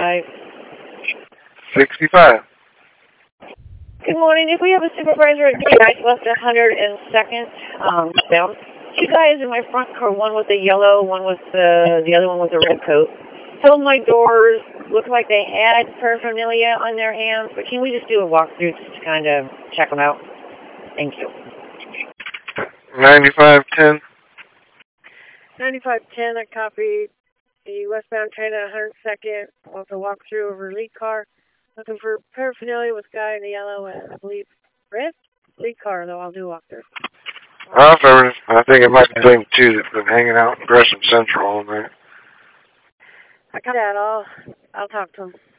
65. 65. Good morning. If we have a supervisor at gate, I left 102nd down. Two guys in my front car, one with the yellow, one with the other one with the red coat. Held my doors. Looked like they had paraphernalia on their hands, but can we just do a walkthrough just to kind of check them out? Thank you. 9510. 9510, I copied the westbound train at 102nd. Wants a walkthrough over lead car. Looking for paraphernalia with guy in the yellow and I believe red. Lead car, though. I'll do a walkthrough. I think it might be them two that's been hanging out in Gresham Central all night. I got that. I'll talk to them.